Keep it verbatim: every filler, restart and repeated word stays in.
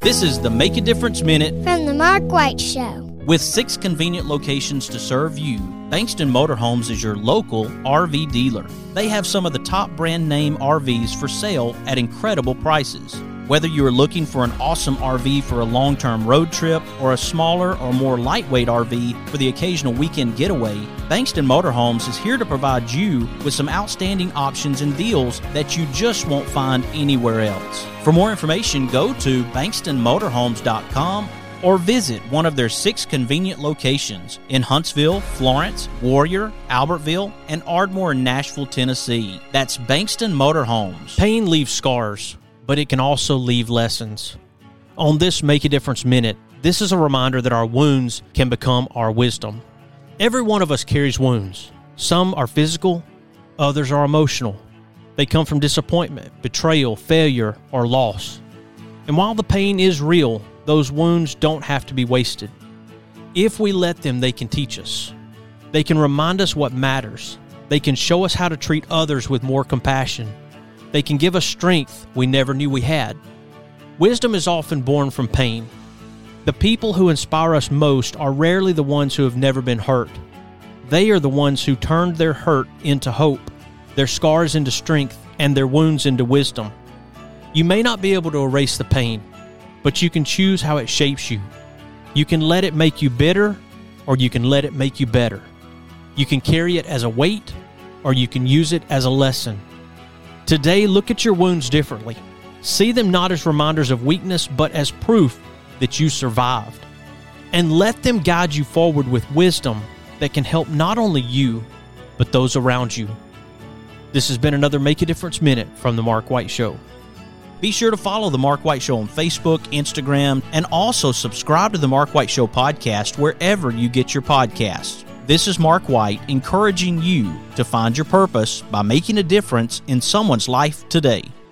This is the Make a Difference Minute from the Mark White Show. With six convenient locations to serve you, Bankston Motorhomes is your local R V dealer. They have some of the top brand name R Vs for sale at incredible prices. Whether you are looking for an awesome R V for a long-term road trip or a smaller or more lightweight R V for the occasional weekend getaway, Bankston Motorhomes is here to provide you with some outstanding options and deals that you just won't find anywhere else. For more information, go to bankston motorhomes dot com or visit one of their six convenient locations in Huntsville, Florence, Warrior, Albertville, and Ardmore in Nashville, Tennessee. That's Bankston Motorhomes. Pain leaves scars, but it can also leave lessons. On this Make a Difference Minute, this is a reminder that our wounds can become our wisdom. Every one of us carries wounds. Some are physical, others are emotional. They come from disappointment, betrayal, failure, or loss. And while the pain is real, those wounds don't have to be wasted. If we let them, they can teach us. They can remind us what matters. They can show us how to treat others with more compassion. They can give us strength we never knew we had. Wisdom is often born from pain. The people who inspire us most are rarely the ones who have never been hurt. They are the ones who turned their hurt into hope, their scars into strength, and their wounds into wisdom. You may not be able to erase the pain, but you can choose how it shapes you. You can let it make you bitter, or you can let it make you better. You can carry it as a weight, or you can use it as a lesson. Today, look at your wounds differently. See them not as reminders of weakness, but as proof that you survived. And let them guide you forward with wisdom that can help not only you, but those around you. This has been another Make a Difference Minute from The Mark White Show. Be sure to follow The Mark White Show on Facebook, Instagram, and also subscribe to The Mark White Show podcast wherever you get your podcasts. This is Mark White encouraging you to find your purpose by making a difference in someone's life today.